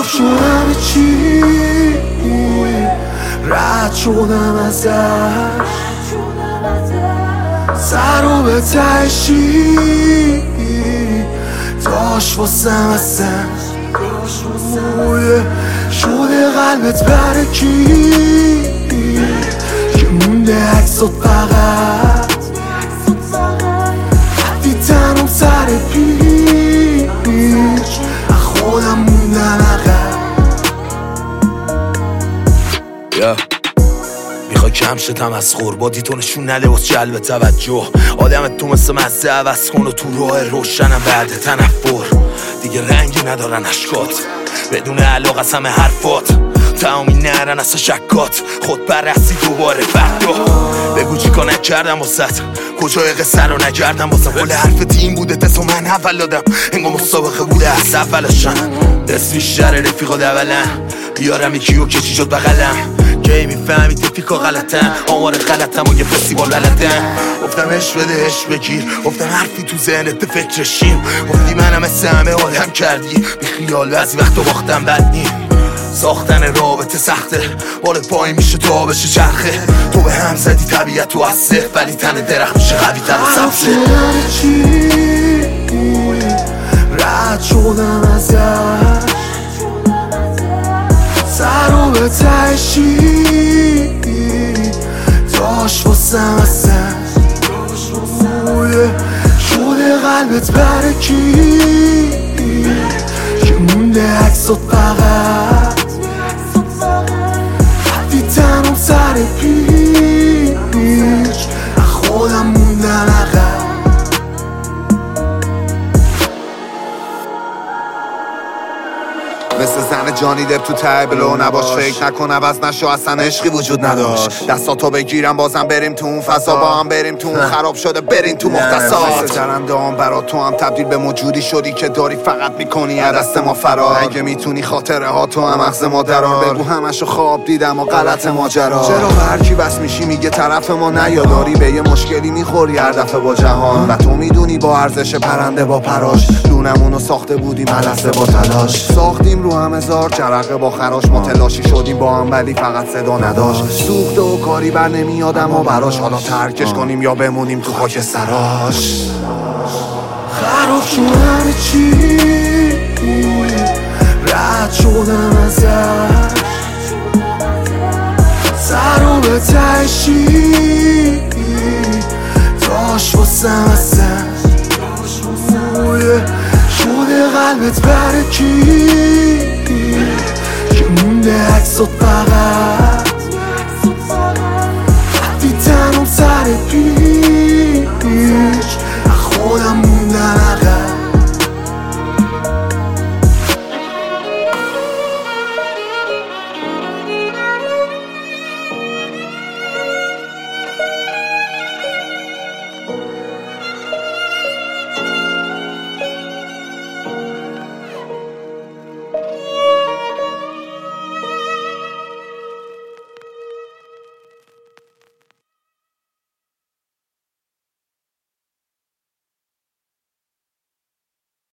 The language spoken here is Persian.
خراب شد همه چی، رد شدم ازش، سر و به تهشی داشت واسم اصلا شده قلبت برای کی که مونده عکسات فقط حتی تنم سر پیش خودم موندم عقب. میخوای کم شدم از غربادی تو نشون نده واسه جلب توجه، آدمت تو مثل مزه عوض کن و تو راه روشنم بعد تنفر دیگه رنگی ندارن اشکات بدون علاقه از همه حرفات تمامی نرن اصلا شکات خود بررسی دوباره فردا بگو چی کار نکردم واسط کجای قصه رو نکردم واسم قول حرف تیم بوده دست و من اول دادم انگار مسابقه بوده از اولشن دست بیشتر رفیقات اولن بیارم یکیو که چی شد بغلم که میفهمی تفیکا غلطن آمار غلطم و یه فستیوال بلدن گفتم عشق بده عشق بگیر گفتم حرفی تو ذهنت به فکرشیم گفتی منم مثل همه آدم کردی بی خیال بعضی وقتا باختم بد نیم ساختن رابطه سخته بال پای میشه تا بشه چرخه تو به هم زدی طبیعت تو از صفر ولی تن درخت میشه قوی تر و سبزه رد شدم ازش سر و به تهشی داشت واسم اصلا شده قلبت برای کی که مونده عکسات فقط حتی تنم سر پیش خودم موندم عقب. مثل زن جانی دب تو تبلو نباش فکر نکن عوض نشو اصلا عشقی وجود نداشت دستاتو بگیرم بازم بریم تو اون فضا با هم بریم تو اون خراب شده بریم تو مختصات مثل جرنده هم برا تو هم تبدیل به موجودی شدی که داری فقط میکنی از دست ما فرار اگه میتونی خاطره ها تو هم مغز ما درار بگو همشو خواب دیدم و غلط ماجرا چرا هر کی بس میشی میگه طرف ما نیاداری به یه مشکلی میخوری هر دفعه با جهان و تو میدونی با ارزش پرنده با پراش لونمونو ساخته بودیم ملسه با تلاش ساختیم رو هم هزار جرقه با خراش ما تلاشی شدیم با هم ولی فقط صدا نداشت سوخته و کاری بر نمیادم و براش حالا ترکش کنیم یا بمونیم تو خاک سراش خراب شد همه چی رد شدم ازش سر و به تهشی داشت واسم اصلا شده قلبت برای کی که مونده عکسات فقط حتی تنم سر پیش خودم